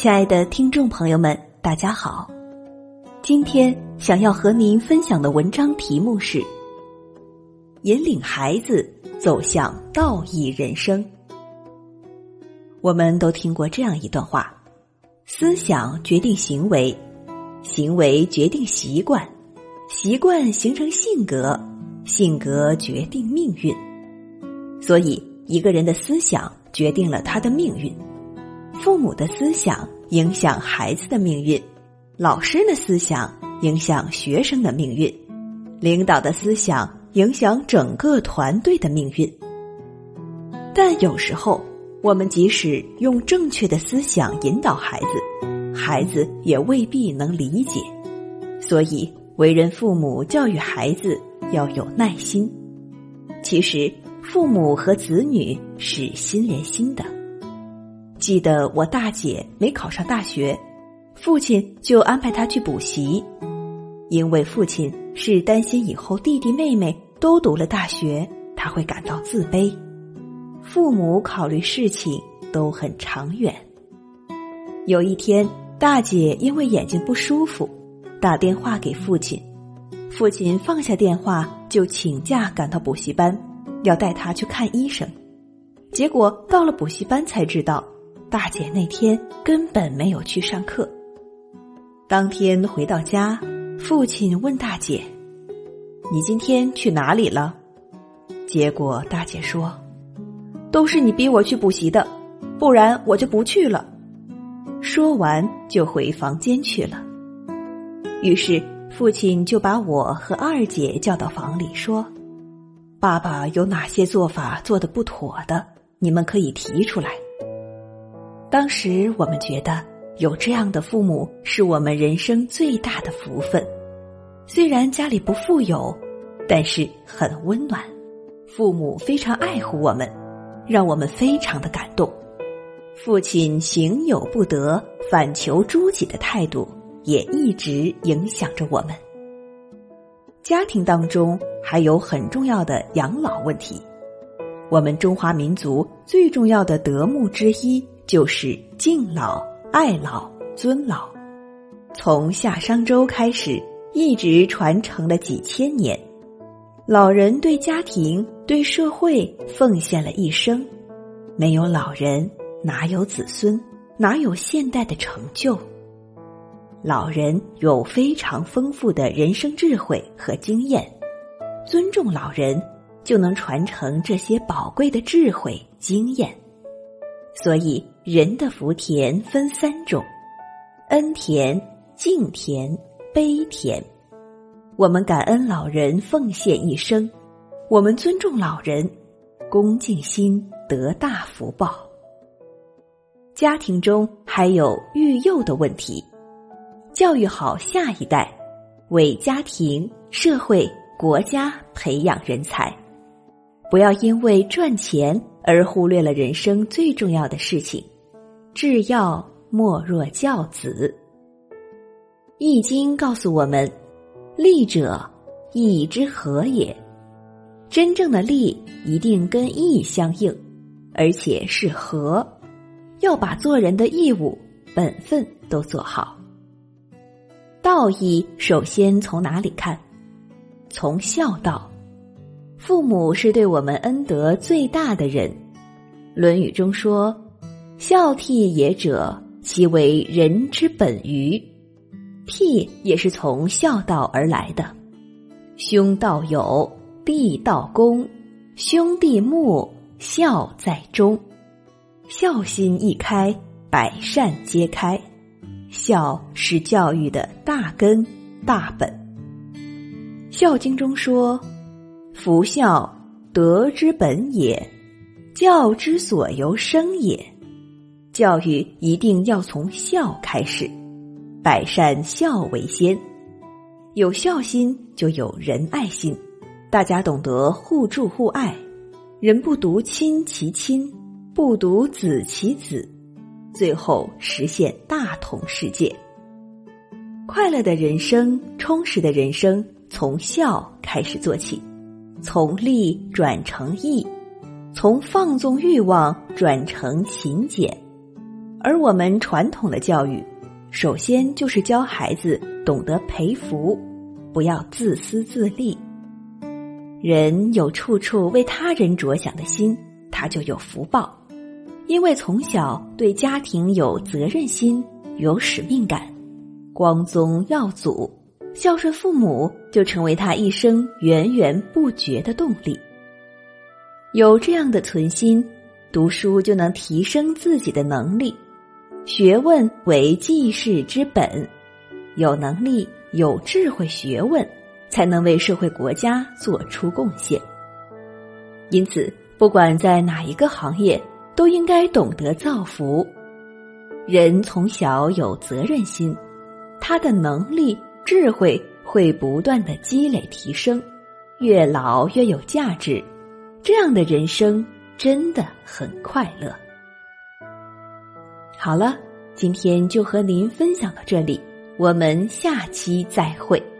亲爱的听众朋友们，大家好。今天想要和您分享的文章题目是引领孩子走向道义人生。我们都听过这样一段话，思想决定行为，行为决定习惯，习惯形成性格，性格决定命运。所以一个人的思想决定了他的命运，父母的思想影响孩子的命运，老师的思想影响学生的命运，领导的思想影响整个团队的命运。但有时候我们即使用正确的思想引导孩子，孩子也未必能理解。所以为人父母教育孩子要有耐心。其实父母和子女是心连心的。记得我大姐没考上大学，父亲就安排她去补习，因为父亲是担心以后弟弟妹妹都读了大学，他会感到自卑。父母考虑事情都很长远。有一天，大姐因为眼睛不舒服，打电话给父亲，父亲放下电话就请假赶到补习班，要带她去看医生。结果到了补习班才知道，大姐那天根本没有去上课。当天回到家，父亲问大姐：“你今天去哪里了？”结果大姐说：“都是你逼我去补习的，不然我就不去了。”说完就回房间去了。于是父亲就把我和二姐叫到房里说：“爸爸有哪些做法做得不妥的，你们可以提出来。”当时我们觉得有这样的父母是我们人生最大的福分。虽然家里不富有，但是很温暖，父母非常爱护我们，让我们非常的感动。父亲行有不得，反求诸己的态度也一直影响着我们。家庭当中还有很重要的养老问题。我们中华民族最重要的德目之一就是敬老、爱老、尊老。从夏商周开始，一直传承了几千年。老人对家庭、对社会奉献了一生，没有老人，哪有子孙，哪有现代的成就？老人有非常丰富的人生智慧和经验，尊重老人就能传承这些宝贵的智慧经验。所以人的福田分3种：恩田、敬田、悲田。我们感恩老人奉献一生，我们尊重老人，恭敬心得大福报。家庭中还有育幼的问题，教育好下一代，为家庭、社会、国家培养人才。不要因为赚钱而忽略了人生最重要的事情，至要莫若教子。易经告诉我们，利者，义之和也。真正的利一定跟义相应，而且是和，要把做人的义务、本分都做好。道义首先从哪里看？从孝道。父母是对我们恩德最大的人。论语中说：“孝悌也者，其为人之本于。”悌也是从孝道而来的。兄道友，弟道恭，兄弟睦，孝在中。孝心一开，百善皆开。孝是教育的大根大本。孝经中说：“夫孝，德之本也，教之所由生也。”教育一定要从孝开始，百善孝为先。有孝心就有仁爱心，大家懂得互助互爱，人不独亲其亲，不独子其子，最后实现大同世界。快乐的人生，充实的人生，从孝开始做起，从利转成义，从放纵欲望转成勤俭， 而我们传统的教育，首先就是教孩子懂得培福，不要自私自利。人有处处为他人着想的心，他就有福报。因为从小对家庭有责任心，有使命感，光宗耀祖，孝顺父母就成为他一生源源不绝的动力。有这样的存心，读书就能提升自己的能力。学问为济世之本，有能力、有智慧、学问，才能为社会国家做出贡献。因此，不管在哪一个行业，都应该懂得造福。人从小有责任心，他的能力、智慧会不断的积累提升，越老越有价值。这样的人生真的很快乐。好了，今天就和您分享到这里，我们下期再会。